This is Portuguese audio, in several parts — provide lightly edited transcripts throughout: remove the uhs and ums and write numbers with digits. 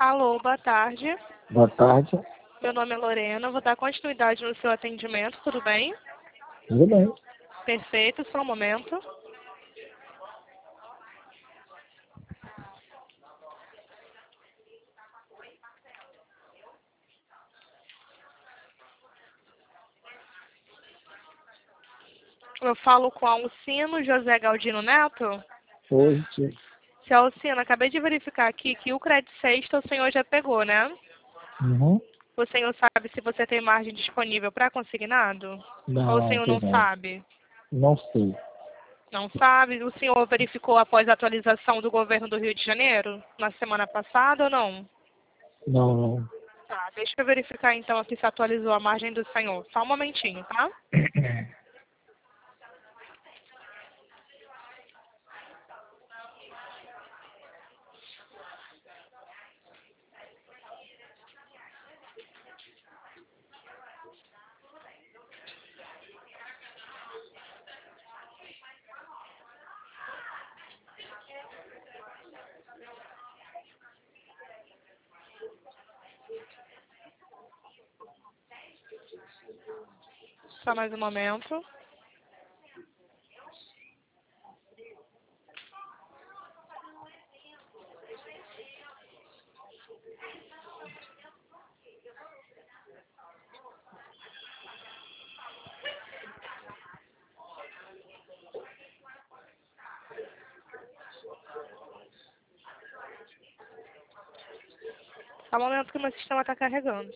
Alô, boa tarde. Boa tarde. Meu nome é Lorena, vou dar continuidade no seu atendimento, tudo bem? Tudo bem. Perfeito, só um momento. Eu falo com Alcino José Galdino Neto. Hoje, Seu Alcino, acabei de verificar aqui que o crédito sexta o senhor já pegou, né? uhum. O senhor sabe se você tem margem disponível para consignado? Ou o Não, senhor tem não não. sabe? Não sei. Não sabe? O senhor verificou após a atualização do governo do Rio de Janeiro, na semana passada ou não? Não. Tá, deixa eu verificar então aqui se atualizou a margem do senhor. Só um momentinho, tá? Só mais um momento. Só um momento que o meu sistema está carregando.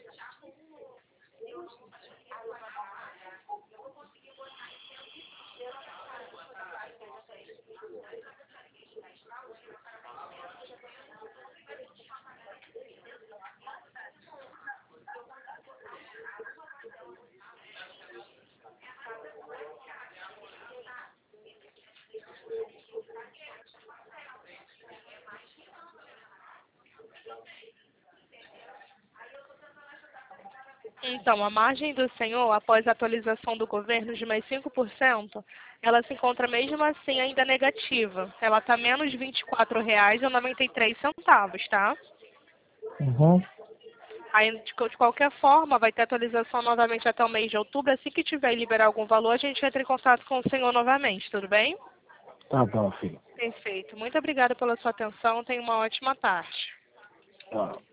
Então, a margem do senhor, após a atualização do governo de mais 5%, ela se encontra mesmo assim ainda negativa. Ela está menos R$ 24,93, tá? Uhum. Aí, de qualquer forma, vai ter atualização novamente até o mês de outubro. Assim que tiver e liberar algum valor, a gente entra em contato com o senhor novamente, tudo bem? Tá bom, filho. Perfeito. Muito obrigada pela sua atenção. Tenha uma ótima tarde. Tá.